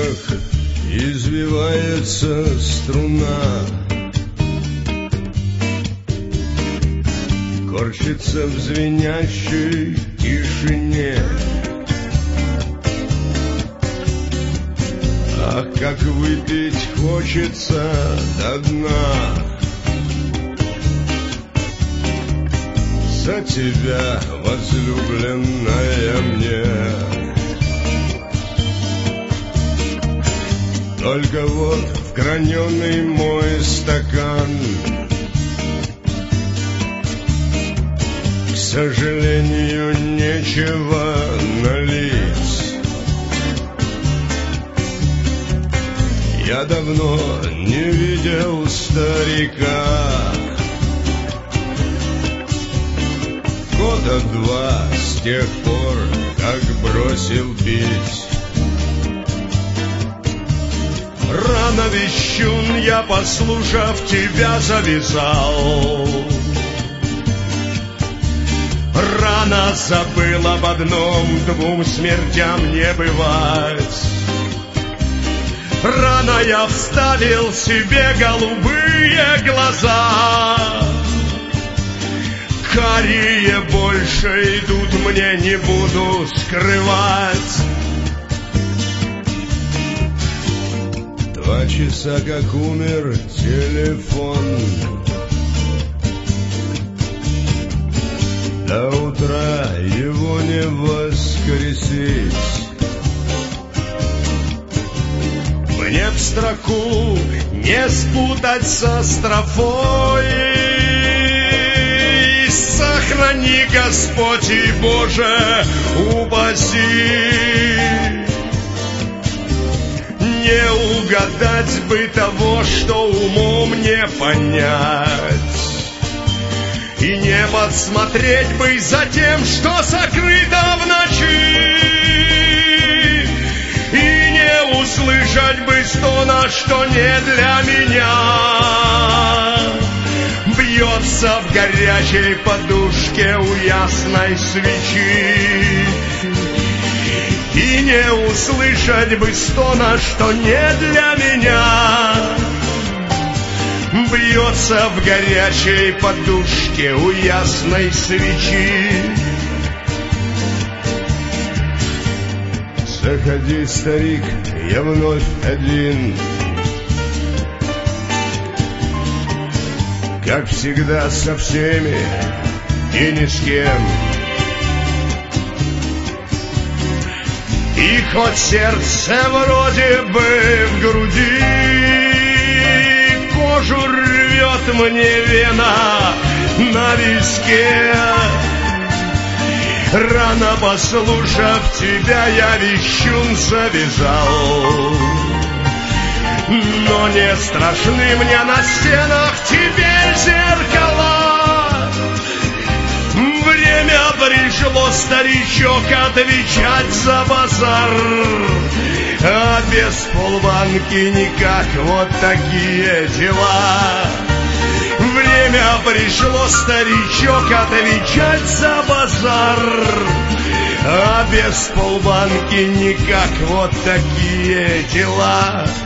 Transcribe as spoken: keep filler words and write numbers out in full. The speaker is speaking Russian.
струнах извивается струна, корчится в звенящей тишине. Ах, как выпить хочется до дна за тебя, возлюбленная мне. Только вот в граненый мой стакан, к сожалению, нечего налить. Я давно не видел старика, года два с тех пор, как бросил пить. Рано, вещун, я, послушав тебя, завязал. Рано забыл об одном, двум смертям не бывать. Рано я вставил себе голубые глаза, карие больше идут, мне не буду скрывать. Два часа, как умер телефон, до утра его не воскресить. Мне в строку не спутать со строфой. Сохрани, Господь, и, Боже, упаси. Не угадать бы того, что умом не понять, и не подсмотреть бы за тем, что сокрыто в ночи, и не услышать бы стона, что не для меня. Бьется в горячей подушке у ясной свечи, и не услышать бы стона, что не для меня. Бьется в горячей подушке у ясной свечи. Заходи, старик, я вновь один, как всегда, со всеми и ни с кем. И хоть сердце вроде бы в груди, кожу рвет мне вена на виске. Рано, послушав тебя, я, вещун, завязал. Но не страшны мне на стенах теперь зеркала. Время пришло, старичок, отвечать за базар, а без полбанки никак, вот такие дела. Время пришло, старичок, отвечать за базар, а без полбанки никак, вот такие дела.